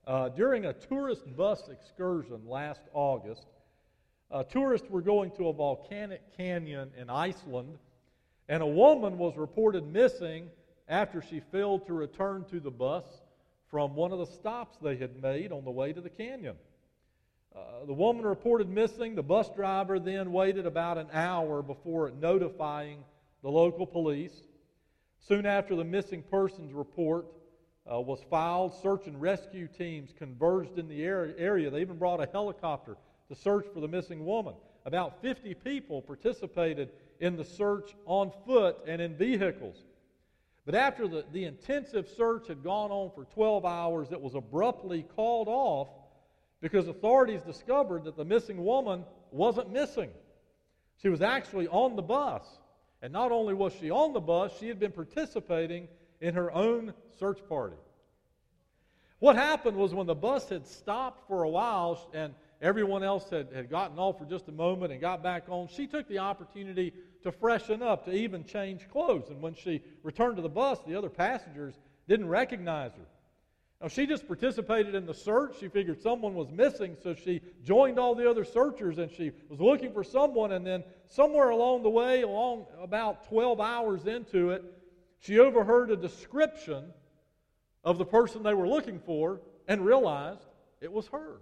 During a tourist bus excursion last August, tourists were going to a volcanic canyon in Iceland, and a woman was reported missing after she failed to return to the bus from one of the stops they had made on the way to the canyon. The woman reported missing. The bus driver then waited about an hour before notifying the local police. Soon after the missing persons report was filed, search and rescue teams converged in the area. They even brought a helicopter to search for the missing woman. About 50 people participated in the search on foot and in vehicles. But after the intensive search had gone on for 12 hours, it was abruptly called off because authorities discovered that the missing woman wasn't missing. She was actually on the bus. And not only was she on the bus, she had been participating in her own search party. What happened was when the bus had stopped for a while and everyone else had gotten off for just a moment and got back on, she took the opportunity to freshen up, to even change clothes. And when she returned to the bus, the other passengers didn't recognize her. Now, she just participated in the search. She figured someone was missing, so she joined all the other searchers, and she was looking for someone. And then somewhere along the way, along about 12 hours into it, she overheard a description of the person they were looking for and realized it was her.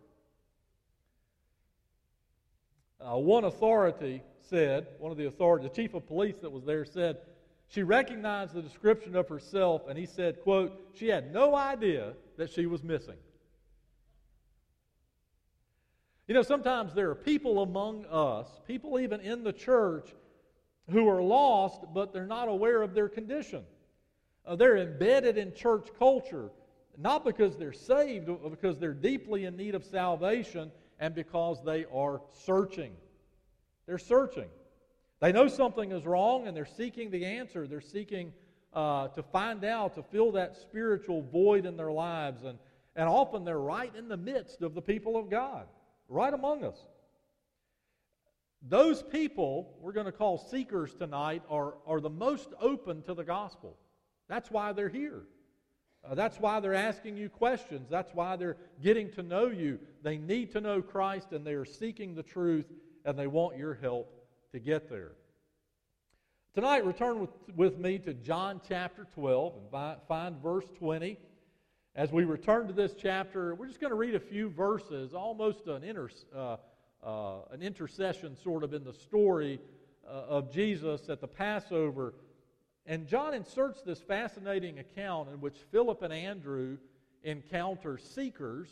One authority said, the chief of police that was there said, she recognized the description of herself, and he said, quote, she had no idea that she was missing. You know, sometimes there are people among us, people even in the church, who are lost, but they're not aware of their condition. They're embedded in church culture, not because they're saved, but because they're deeply in need of salvation and because they are searching. They're searching. They know something is wrong and they're seeking the answer. They're seeking to find out, to fill that spiritual void in their lives. And often they're right in the midst of the people of God, right among us. Those people, we're going to call seekers tonight, are the most open to the gospel. That's why they're here. That's why they're asking you questions. That's why they're getting to know you. They need to know Christ, and they are seeking the truth, and they want your help to get there. Tonight, return with me to John chapter 12 and find verse 20. As we return to this chapter, we're just going to read a few verses, almost an intercession sort of in the story of Jesus at the Passover. And John inserts this fascinating account in which Philip and Andrew encounter seekers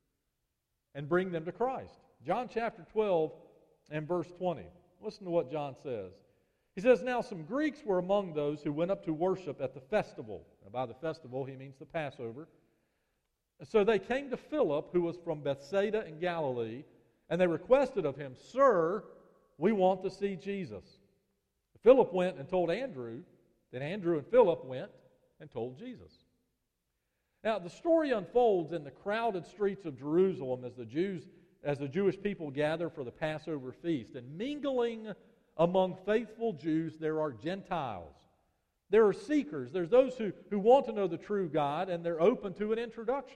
and bring them to Christ. John chapter 12 and verse 20. Listen to what John says. He says, now some Greeks were among those who went up to worship at the festival. And by the festival, he means the Passover. So they came to Philip, who was from Bethsaida in Galilee, and they requested of him, Sir, we want to see Jesus. Philip went and told Andrew. Then Andrew and Philip went and told Jesus. Now, the story unfolds in the crowded streets of Jerusalem as the Jewish people gather for the Passover feast. And mingling among faithful Jews, there are Gentiles. There are seekers. There's those who want to know the true God, and they're open to an introduction.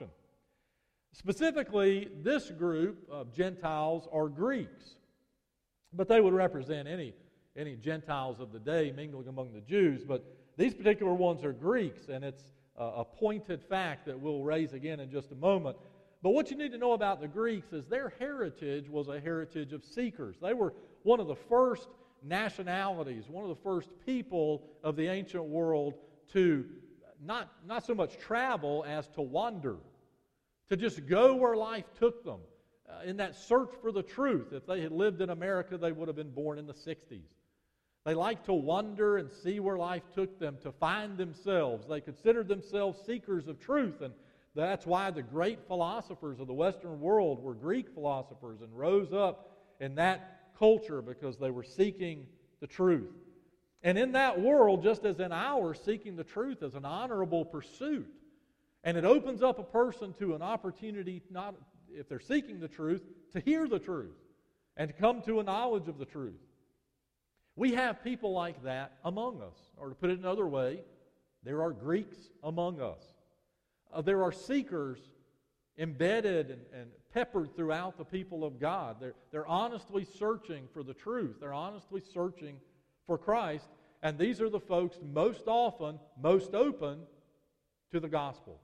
Specifically, this group of Gentiles are Greeks. But they would represent any Gentiles of the day mingling among the Jews, but these particular ones are Greeks, and it's a pointed fact that we'll raise again in just a moment. But what you need to know about the Greeks is their heritage was a heritage of seekers. They were one of the first nationalities, one of the first people of the ancient world to not so much travel as to wander, to just go where life took them. In that search for the truth. If they had lived in America, they would have been born in the 60s. They liked to wander and see where life took them, to find themselves. They considered themselves seekers of truth, and that's why the great philosophers of the Western world were Greek philosophers and rose up in that culture because they were seeking the truth. And in that world, just as in ours, seeking the truth is an honorable pursuit. And it opens up a person to an opportunity, not if they're seeking the truth, to hear the truth and to come to a knowledge of the truth. We have people like that among us. Or to put it another way, there are Greeks among us. There are seekers embedded and peppered throughout the people of God. They're honestly searching for the truth. They're honestly searching for Christ. And these are the folks most often, most open to the gospel.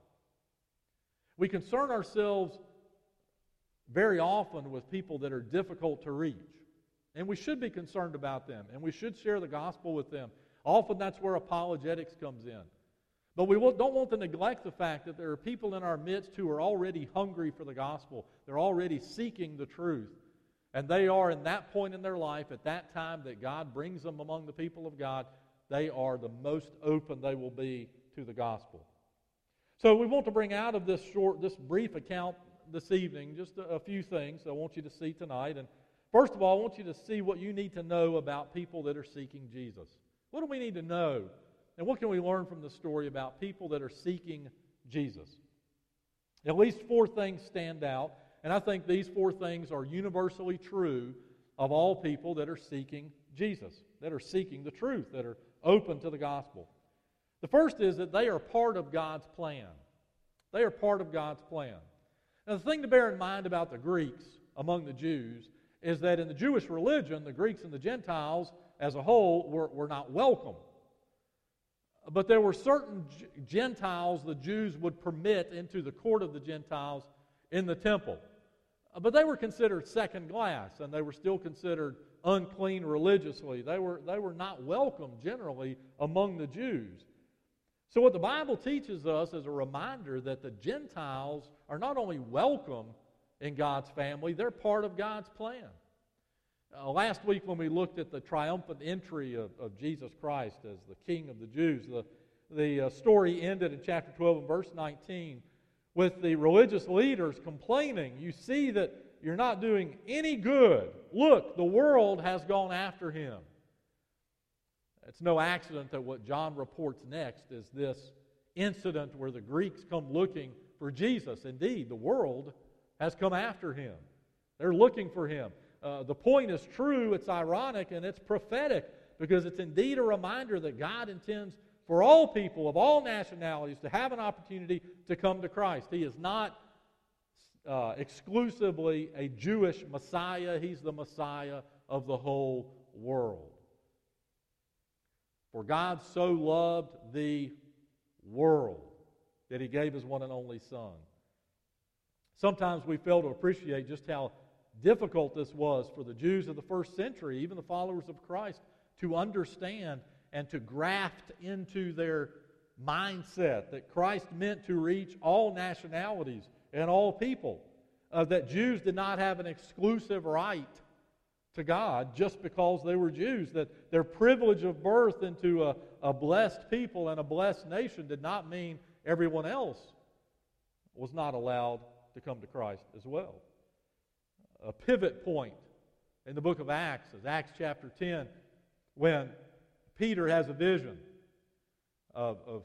We concern ourselves very often with people that are difficult to reach. And we should be concerned about them. And we should share the gospel with them. Often that's where apologetics comes in. But we don't want to neglect the fact that there are people in our midst who are already hungry for the gospel. They're already seeking the truth. And they are in that point in their life, at that time that God brings them among the people of God, they are the most open they will be to the gospel. So we want to bring out of this brief account this evening just a few things I want you to see tonight. And first of all, I want you to see what you need to know about people that are seeking Jesus. What do we need to know? And what can we learn from the story about people that are seeking Jesus? At least 4 things stand out, and I think these 4 things are universally true of all people that are seeking Jesus, that are seeking the truth, that are open to the gospel. The first is that they are part of God's plan. They are part of God's plan. Now, the thing to bear in mind about the Greeks among the Jews is that in the Jewish religion, the Greeks and the Gentiles as a whole were not welcome. But there were certain Gentiles the Jews would permit into the court of the Gentiles in the temple. But they were considered second class, and they were still considered unclean religiously. They were not welcome generally among the Jews. So what the Bible teaches us is a reminder that the Gentiles are not only welcome in God's family, they're part of God's plan. Last week when we looked at the triumphant entry of Jesus Christ as the King of the Jews, the story ended in chapter 12 and verse 19 with the religious leaders complaining, "You see that you're not doing any good. Look, the world has gone after him." It's no accident that what John reports next is this incident where the Greeks come looking for Jesus. Indeed, the world has come after him. They're looking for him. The point is true, it's ironic, and it's prophetic because it's indeed a reminder that God intends for all people of all nationalities to have an opportunity to come to Christ. He is not exclusively a Jewish Messiah. He's the Messiah of the whole world. For God so loved the world that He gave His one and only Son. Sometimes we fail to appreciate just how difficult this was for the Jews of the first century, even the followers of Christ, to understand and to graft into their mindset that Christ meant to reach all nationalities and all people, that Jews did not have an exclusive right to God just because they were Jews, that their privilege of birth into a blessed people and a blessed nation did not mean everyone else was not allowed to come to Christ as well. A pivot point in the book of Acts is Acts chapter 10, when Peter has a vision of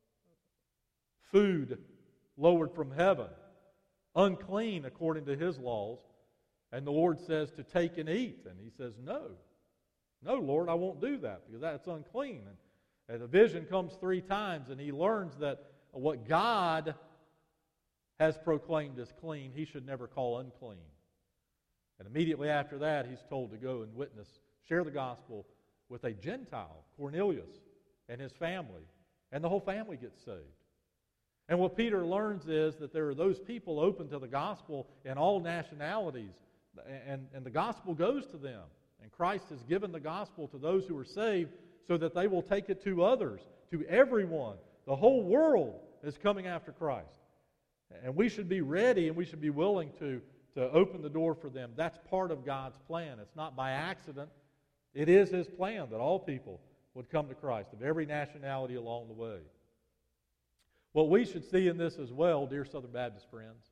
food lowered from heaven, unclean according to his laws, and the Lord says to take and eat. And he says, no, Lord, I won't do that because that's unclean. And the vision comes 3 times, and he learns that what God has proclaimed as clean, he should never call unclean. And immediately after that, he's told to go and witness, share the gospel with a Gentile, Cornelius, and his family. And the whole family gets saved. And what Peter learns is that there are those people open to the gospel in all nationalities, and the gospel goes to them. And Christ has given the gospel to those who are saved so that they will take it to others, to everyone. The whole world is coming after Christ. And we should be ready and we should be willing to open the door for them. That's part of God's plan. It's not by accident. It is His plan that all people would come to Christ, of every nationality along the way. What we should see in this as well, dear Southern Baptist friends,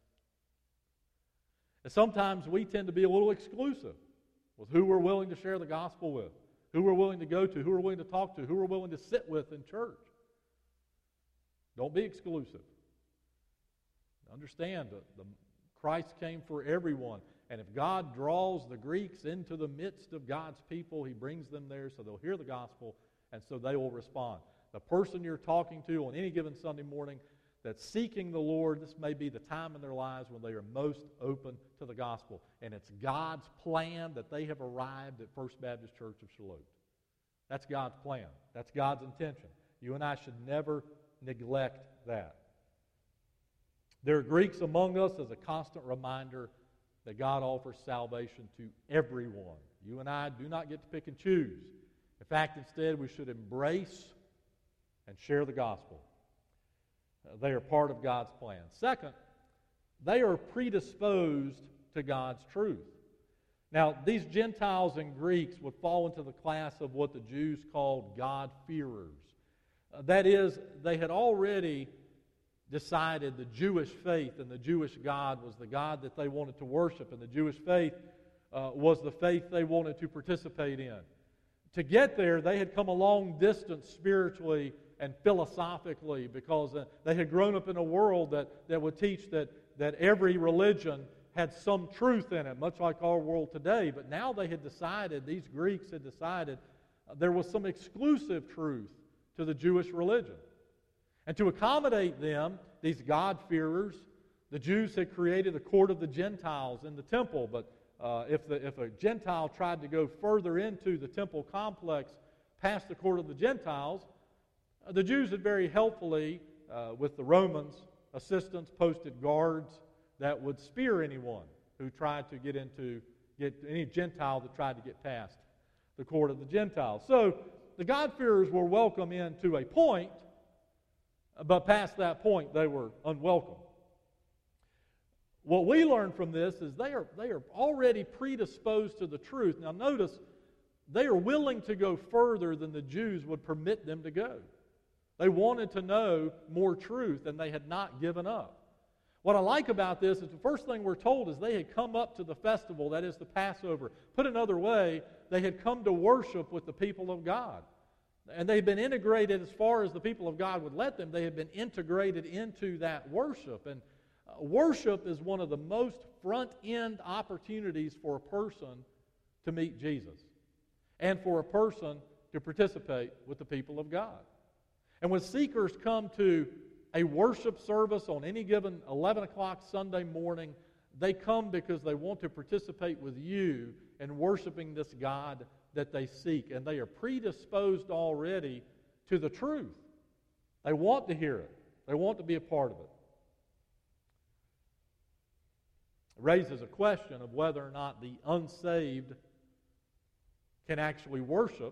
is sometimes we tend to be a little exclusive with who we're willing to share the gospel with, who we're willing to go to, who we're willing to talk to, who we're willing to sit with in church. Don't be exclusive. Understand that Christ came for everyone. And if God draws the Greeks into the midst of God's people, He brings them there so they'll hear the gospel and so they will respond. The person you're talking to on any given Sunday morning, that seeking the Lord, this may be the time in their lives when they are most open to the gospel. And it's God's plan that they have arrived at First Baptist Church of Charlotte. That's God's plan. That's God's intention. You and I should never neglect that. There are Greeks among us as a constant reminder that God offers salvation to everyone. You and I do not get to pick and choose. In fact, instead, we should embrace and share the gospel. They are part of God's plan. Second, they are predisposed to God's truth. Now, these Gentiles and Greeks would fall into the class of what the Jews called God-fearers. That is, they had already decided the Jewish faith and the Jewish God was the God that they wanted to worship, and the Jewish faith was the faith they wanted to participate in. To get there, they had come a long distance spiritually and philosophically because they had grown up in a world that would teach that every religion had some truth in it, much like our world today. But now they had decided, these Greeks had decided, there was some exclusive truth to the Jewish religion. And to accommodate them, these God-fearers, the Jews had created a court of the Gentiles in the temple. But if a Gentile tried to go further into the temple complex past the court of the Gentiles, the Jews had very helpfully, with the Romans' assistance, posted guards that would spear anyone who tried to get any Gentile that tried to get past the court of the Gentiles. So the God-fearers were welcome in to a point, but past that point they were unwelcome. What we learn from this is they are already predisposed to the truth. Now notice, they are willing to go further than the Jews would permit them to go. They wanted to know more truth, and they had not given up. What I like about this is the first thing we're told is they had come up to the festival, that is the Passover. Put another way, they had come to worship with the people of God. And they had been integrated as far as the people of God would let them. They had been integrated into that worship. And worship is one of the most front-end opportunities for a person to meet Jesus and for a person to participate with the people of God. And when seekers come to a worship service on any given 11 o'clock Sunday morning, they come because they want to participate with you in worshiping this God that they seek. And they are predisposed already to the truth. They want to hear it. They want to be a part of it. It raises a question of whether or not the unsaved can actually worship.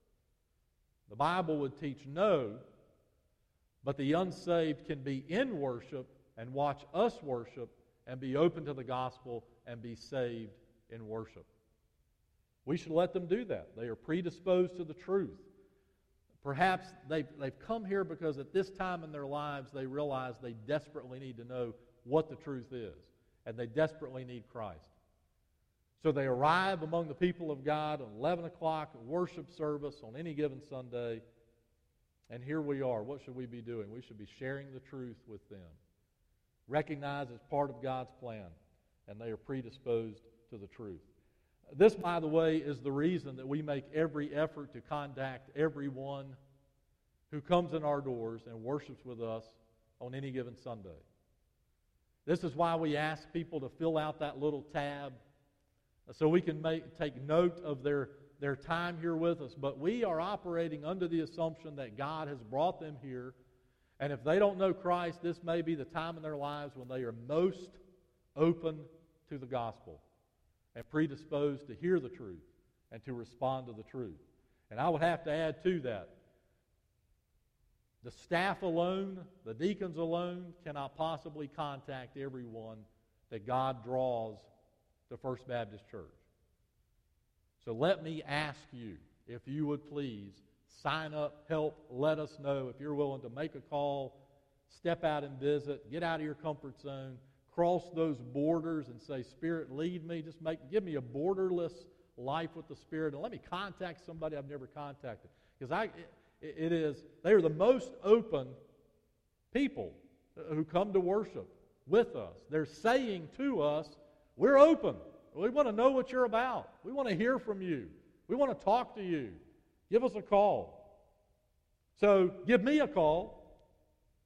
The Bible would teach no, but the unsaved can be in worship and watch us worship and be open to the gospel and be saved in worship. We should let them do that. They are predisposed to the truth. Perhaps they've come here because at this time in their lives they realize they desperately need to know what the truth is, and they desperately need Christ. So they arrive among the people of God at 11 o'clock worship service on any given Sunday, and here we are. What should we be doing? We should be sharing the truth with them. Recognized as part of God's plan, and they are predisposed to the truth. This, by the way, is the reason that we make every effort to contact everyone who comes in our doors and worships with us on any given Sunday. This is why we ask people to fill out that little tab so we can take note of their time here with us. But we are operating under the assumption that God has brought them here, and if they don't know Christ, this may be the time in their lives when they are most open to the gospel and predisposed to hear the truth and to respond to the truth. And I would have to add to that, the staff alone, the deacons alone, cannot possibly contact everyone that God draws to First Baptist Church. So let me ask you, if you would please, sign up, help, let us know if you're willing to make a call, step out and visit, get out of your comfort zone, cross those borders and say, Spirit, lead me. Just give me a borderless life with the Spirit, and let me contact somebody I've never contacted. Because they are the most open people who come to worship with us. They're saying to us, we're open. We want to know what you're about. We want to hear from you. We want to talk to you. Give us a call. So give me a call,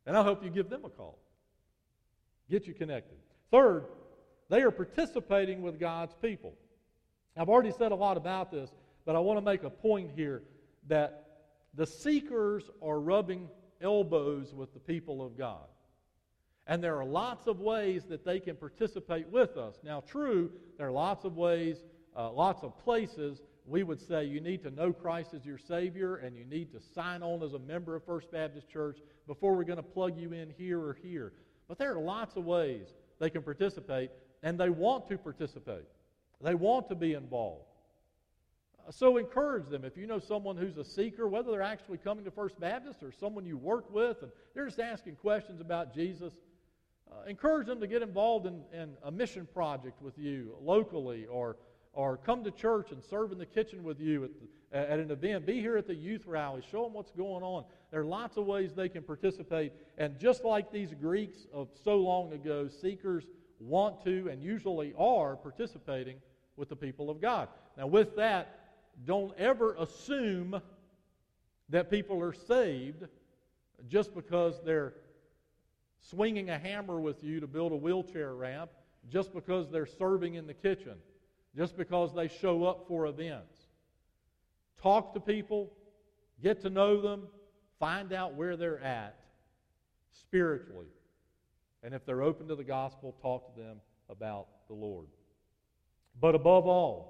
And I hope you give them a call. Get you connected. Third, they are participating with God's people. I've already said a lot about this, but I want to make a point here that the seekers are rubbing elbows with the people of God. And there are lots of ways that they can participate with us. Now, true, there are lots of ways, lots of places we would say you need to know Christ as your Savior and you need to sign on as a member of First Baptist Church before we're going to plug you in here or here. But there are lots of ways they can participate, and they want to participate. They want to be involved. So encourage them. If you know someone who's a seeker, whether they're actually coming to First Baptist or someone you work with, and they're just asking questions about Jesus, encourage them to get involved in a mission project with you locally, or come to church and serve in the kitchen with you at an event. Be here at the youth rally. Show them what's going on. There are lots of ways they can participate. And just like these Greeks of so long ago, seekers want to and usually are participating with the people of God. Now with that, don't ever assume that people are saved just because they're swinging a hammer with you to build a wheelchair ramp, just because they're serving in the kitchen, just because they show up for events. Talk to people, get to know them, find out where they're at spiritually. And if they're open to the gospel, talk to them about the Lord. But above all,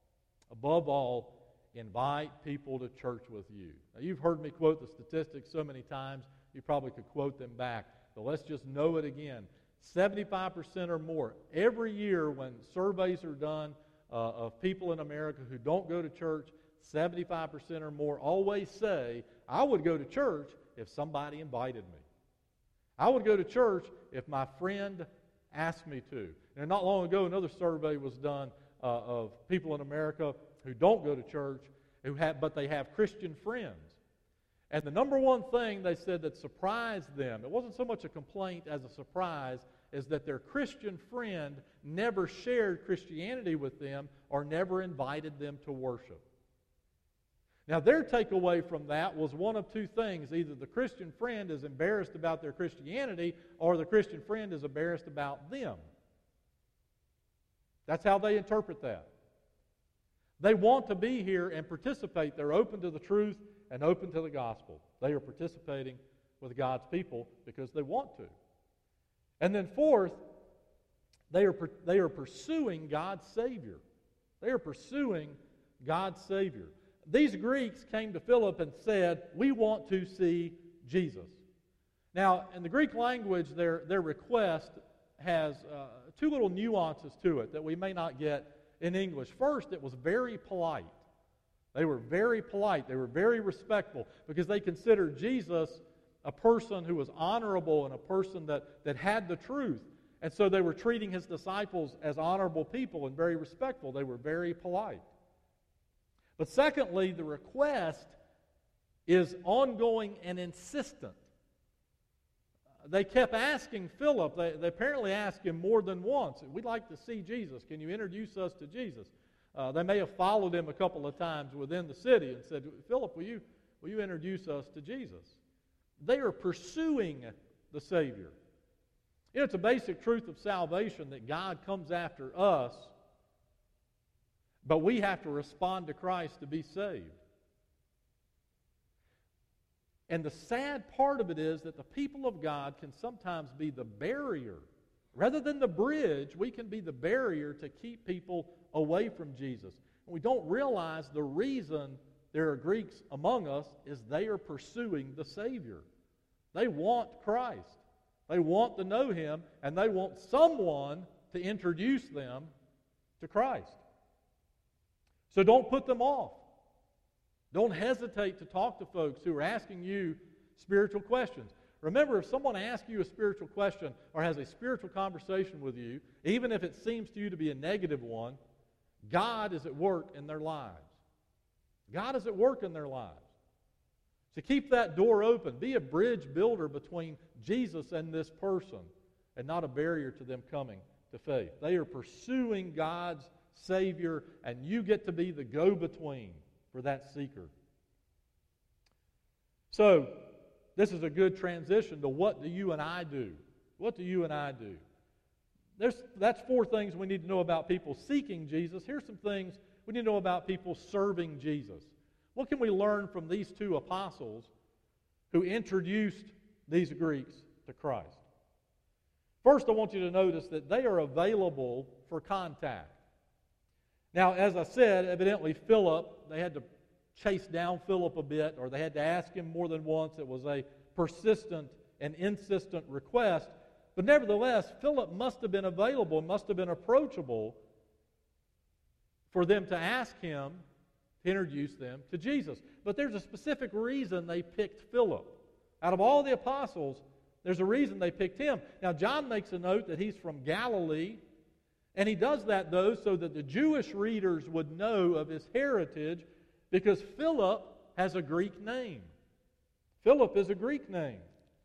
invite people to church with you. Now, you've heard me quote the statistics so many times, you probably could quote them back. But let's just know it again. 75% or more. Every year when surveys are done of people in America who don't go to church, 75% or more always say, I would go to church if somebody invited me. I would go to church if my friend asked me to. And not long ago, another survey was done of people in America who don't go to church, but they have Christian friends. And the number one thing they said that surprised them, it wasn't so much a complaint as a surprise, is that their Christian friend never shared Christianity with them or never invited them to worship. Now, their takeaway from that was one of two things. Either the Christian friend is embarrassed about their Christianity, or the Christian friend is embarrassed about them. That's how they interpret that. They want to be here and participate. They're open to the truth and open to the gospel. They are participating with God's people because they want to. And then fourth, they are pursuing God's Savior. They are pursuing God's Savior. These Greeks came to Philip and said, we want to see Jesus. Now, in the Greek language, their request has two little nuances to it that we may not get in English. First, it was very polite. They were very polite. They were very respectful because they considered Jesus a person who was honorable and a person that had the truth. And so they were treating his disciples as honorable people and very respectful. They were very polite. But secondly, the request is ongoing and insistent. They kept asking Philip, they apparently asked him more than once, we'd like to see Jesus. Can you introduce us to Jesus? They may have followed him a couple of times within the city and said, Philip, will you introduce us to Jesus? They are pursuing the Savior. You know, it's a basic truth of salvation that God comes after us, but we have to respond to Christ to be saved. And the sad part of it is that the people of God can sometimes be the barrier. Rather than the bridge, we can be the barrier to keep people away from Jesus. And we don't realize the reason there are Greeks among us is they are pursuing the Savior. They want Christ. They want to know Him, and they want someone to introduce them to Christ. So don't put them off. Don't hesitate to talk to folks who are asking you spiritual questions. Remember, if someone asks you a spiritual question or has a spiritual conversation with you, even if it seems to you to be a negative one, God is at work in their lives. God is at work in their lives. So keep that door open. Be a bridge builder between Jesus and this person and not a barrier to them coming to faith. They are pursuing God's Savior, and you get to be the go-between for that seeker. So, this is a good transition to what do you and I do? What do you and I do? That's 4 things we need to know about people seeking Jesus. Here's some things we need to know about people serving Jesus. What can we learn from these 2 apostles who introduced these Greeks to Christ? First, I want you to notice that they are available for contact. Now, as I said, evidently Philip, they had to chase down Philip a bit, or they had to ask him more than once. It was a persistent and insistent request. But nevertheless, Philip must have been available, must have been approachable for them to ask him to introduce them to Jesus. But there's a specific reason they picked Philip. Out of all the apostles, there's a reason they picked him. Now, John makes a note that he's from Galilee, and he does that, though, so that the Jewish readers would know of his heritage, because Philip has a Greek name. Philip is a Greek name.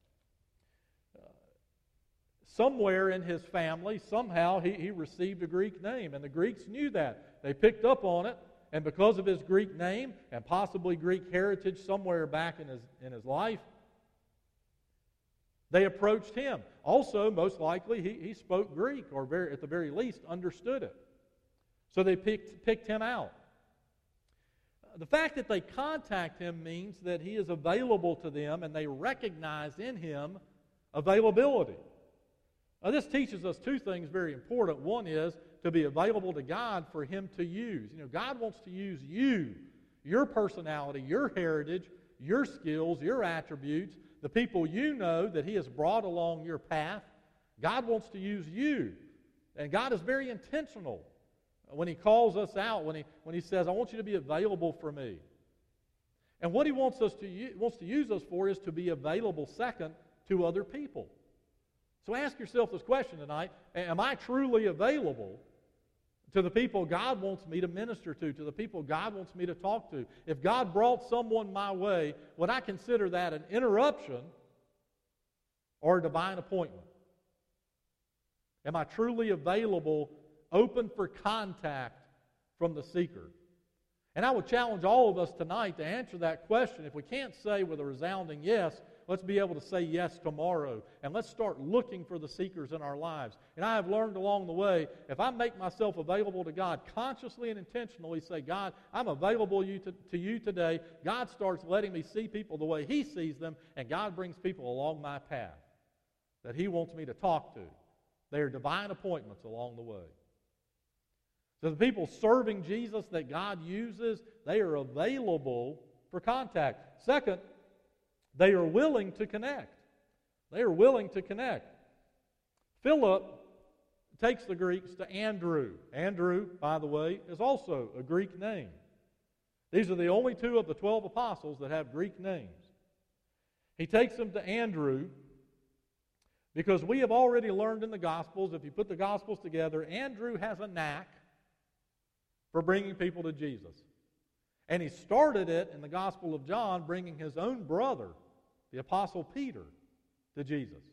Somewhere in his family, somehow he received a Greek name, and the Greeks knew that. They picked up on it, and because of his Greek name and possibly Greek heritage somewhere back in his life, they approached him. Also, most likely, he spoke Greek, or at the very least understood it. So they picked him out. The fact that they contact him means that he is available to them, and they recognize in him availability. Now, this teaches us 2 things very important. One is to be available to God for him to use. God wants to use you, your personality, your heritage, your skills, your attributes, the people you know that he has brought along your path. God wants to use you. And God is very intentional when he calls us out, when he says, I want you to be available for me. And what he wants to use us for is to be available, second, to other people. So ask yourself this question tonight: am I truly available to the people God wants me to minister to the people God wants me to talk to? If God brought someone my way, would I consider that an interruption or a divine appointment? Am I truly available, open for contact from the seeker? And I would challenge all of us tonight to answer that question. If we can't say with a resounding yes, let's be able to say yes tomorrow. And let's start looking for the seekers in our lives. And I have learned along the way, if I make myself available to God, consciously and intentionally say, God, I'm available to you today. God starts letting me see people the way he sees them, and God brings people along my path that he wants me to talk to. They are divine appointments along the way. So the people serving Jesus that God uses, they are available for contact. Second, they are willing to connect. They are willing to connect. Philip takes the Greeks to Andrew. Andrew, by the way, is also a Greek name. These are the only 2 of the 12 apostles that have Greek names. He takes them to Andrew because we have already learned in the Gospels, if you put the Gospels together, Andrew has a knack for bringing people to Jesus. And he started it in the Gospel of John, bringing his own brother, the Apostle Peter, to Jesus.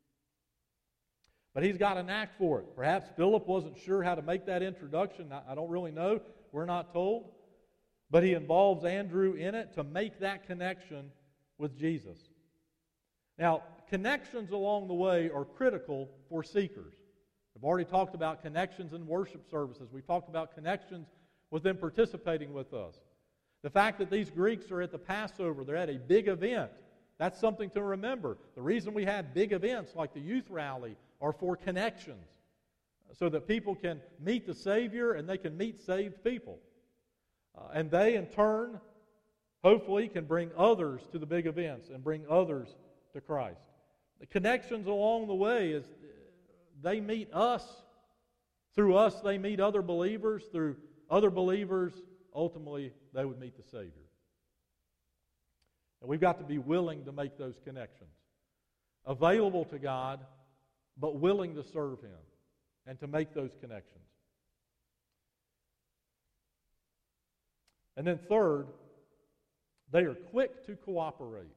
But he's got a knack for it. Perhaps Philip wasn't sure how to make that introduction. I don't really know. We're not told. But he involves Andrew in it to make that connection with Jesus. Now, connections along the way are critical for seekers. I've already talked about connections in worship services. We've talked about connections with them participating with us. The fact that these Greeks are at the Passover, they're at a big event, that's something to remember. The reason we have big events like the youth rally are for connections, so that people can meet the Savior and they can meet saved people. And they, in turn, hopefully can bring others to the big events and bring others to Christ. The connections along the way is they meet us. Through us, they meet other believers. Through other believers, ultimately, they would meet the Savior. And we've got to be willing to make those connections. Available to God, but willing to serve him and to make those connections. And then third, they are quick to cooperate.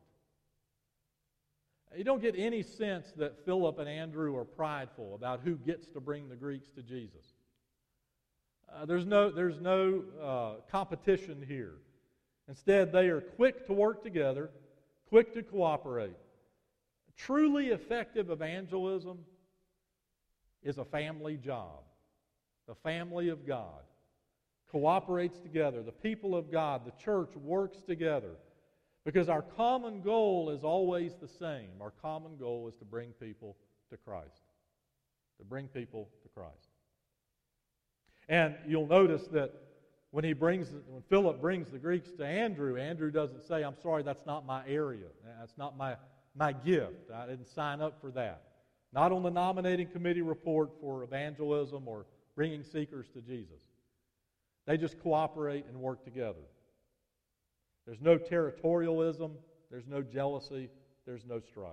You don't get any sense that Philip and Andrew are prideful about who gets to bring the Greeks to Jesus. There's no competition here. Instead, they are quick to work together, quick to cooperate. Truly effective evangelism is a family job. The family of God cooperates together. The people of God, the church, works together. Because our common goal is always the same. Our common goal is to bring people to Christ. To bring people to Christ. And you'll notice that when Philip brings the Greeks to Andrew, Andrew doesn't say, I'm sorry, that's not my area. That's not my gift. I didn't sign up for that. Not on the nominating committee report for evangelism or bringing seekers to Jesus. They just cooperate and work together. There's no territorialism. There's no jealousy. There's no strife.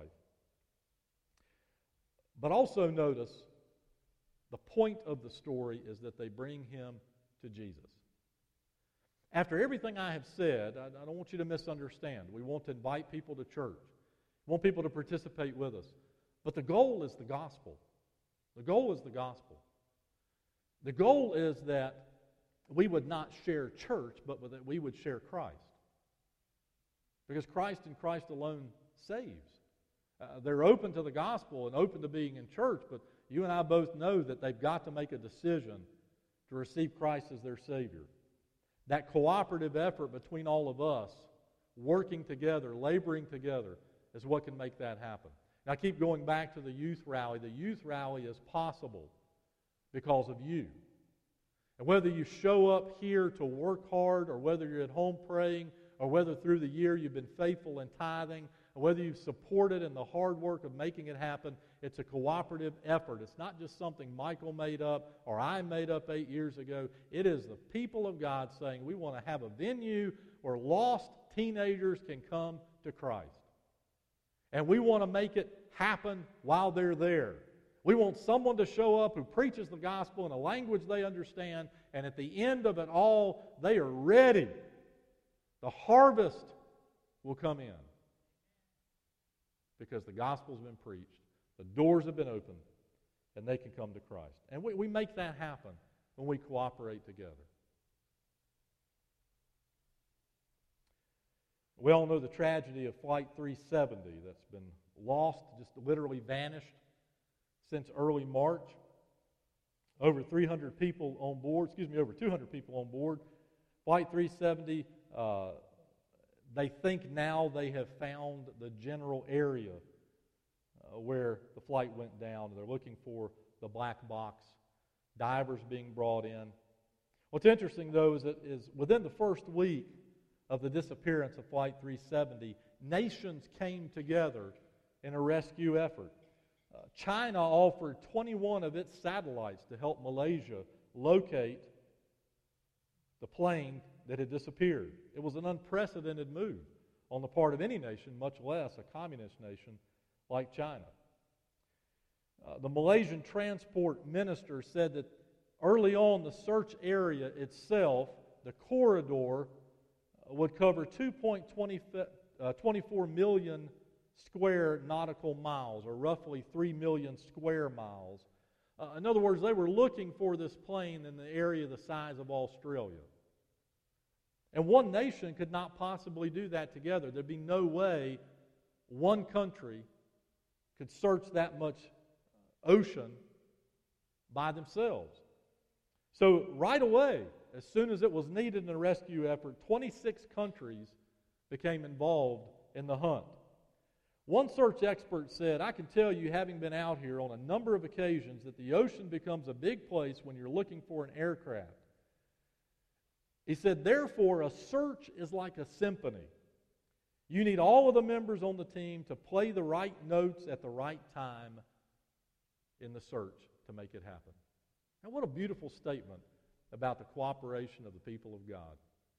But also notice the point of the story is that they bring him to Jesus. After everything I have said, I don't want you to misunderstand. We want to invite people to church. We want people to participate with us. But the goal is the gospel. The goal is the gospel. The goal is that we would not share church, but that we would share Christ. Because Christ and Christ alone saves. They're open to the gospel and open to being in church, but you and I both know that they've got to make a decision to receive Christ as their Savior. That cooperative effort between all of us, working together, laboring together, is what can make that happen. Now I keep going back to the youth rally. The youth rally is possible because of you. And whether you show up here to work hard, or whether you're at home praying, or whether through the year you've been faithful in tithing, or whether you've supported in the hard work of making it happen, it's a cooperative effort. It's not just something Michael made up or I made up 8 years ago. It is the people of God saying we want to have a venue where lost teenagers can come to Christ. And we want to make it happen while they're there. We want someone to show up who preaches the gospel in a language they understand, and at the end of it all, they are ready. The harvest will come in because the gospel's been preached, the doors have been opened, and they can come to Christ. And we make that happen when we cooperate together. We all know the tragedy of Flight 370 that's been lost, just literally vanished since early March. Over 200 people on board. Flight 370, they think now they have found the general area where the flight went down. They're looking for the black box. Divers being brought in. What's interesting, though, is within the first week of the disappearance of Flight 370, nations came together in a rescue effort. China offered 21 of its satellites to help Malaysia locate the plane that had disappeared. It was an unprecedented move on the part of any nation, much less a communist nation like China. The Malaysian transport minister said that early on the search area itself, the corridor, would cover 2.24 million square nautical miles, or roughly 3 million square miles. In other words, they were looking for this plane in the area the size of Australia. And one nation could not possibly do that together. There'd be no way one country could search that much ocean by themselves. So right away, as soon as it was needed in a rescue effort, 26 countries became involved in the hunt. One search expert said, I can tell you, having been out here on a number of occasions, that the ocean becomes a big place when you're looking for an aircraft. He said, therefore, a search is like a symphony. You need all of the members on the team to play the right notes at the right time in the search to make it happen. Now, what a beautiful statement about the cooperation of the people of God.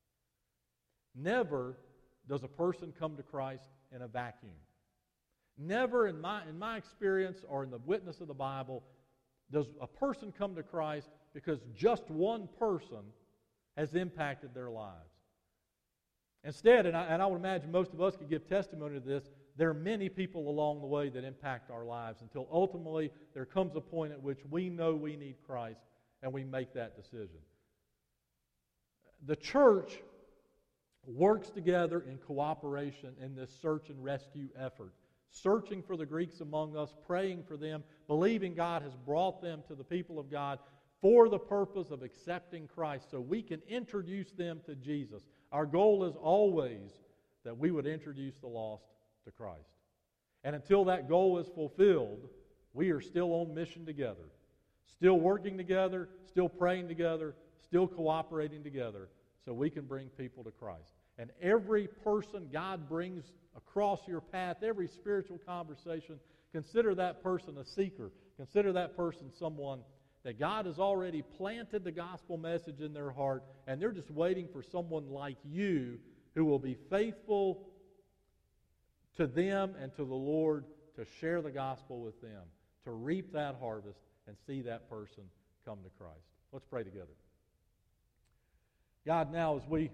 Never does a person come to Christ in a vacuum. Never in my experience or in the witness of the Bible does a person come to Christ because just one person has impacted their lives. Instead, and I would imagine most of us could give testimony to this, there are many people along the way that impact our lives until ultimately there comes a point at which we know we need Christ and we make that decision. The church works together in cooperation in this search and rescue effort. Searching for the Greeks among us, praying for them, believing God has brought them to the people of God for the purpose of accepting Christ so we can introduce them to Jesus. Our goal is always that we would introduce the lost to Christ. And until that goal is fulfilled, we are still on mission together, still working together, still praying together, still cooperating together so we can bring people to Christ. And every person God brings across your path, every spiritual conversation, consider that person a seeker. Consider that person someone that God has already planted the gospel message in their heart, and they're just waiting for someone like you who will be faithful to them and to the Lord to share the gospel with them, to reap that harvest and see that person come to Christ. Let's pray together. God, now as we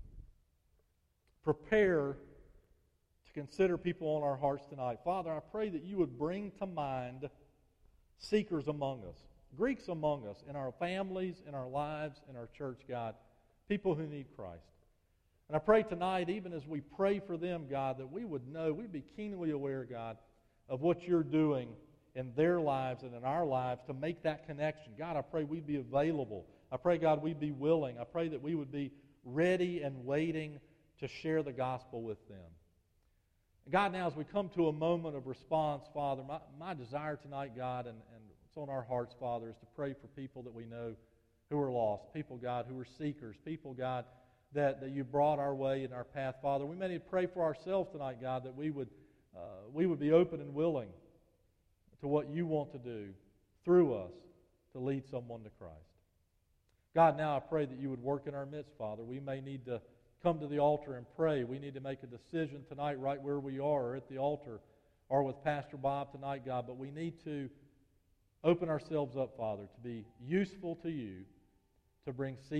prepare to consider people on our hearts tonight, Father, I pray that you would bring to mind seekers among us, Greeks among us, in our families, in our lives, in our church, God, people who need Christ. And I pray tonight, even as we pray for them, God, that we would know, we'd be keenly aware, God, of what you're doing in their lives and in our lives to make that connection. God, I pray we'd be available. I pray, God, we'd be willing. I pray that we would be ready and waiting to share the gospel with them. God, now as we come to a moment of response, Father, my desire tonight, God, and what's on our hearts, Father, is to pray for people that we know who are lost, people, God, who are seekers, people, God, that you brought our way in our path, Father. We may need to pray for ourselves tonight, God, that we would be open and willing to what you want to do through us to lead someone to Christ. God, now I pray that you would work in our midst, Father. We may need to come to the altar and pray. We need to make a decision tonight right where we are, or at the altar, or with Pastor Bob tonight, God. But we need to open ourselves up, Father, to be useful to you, to bring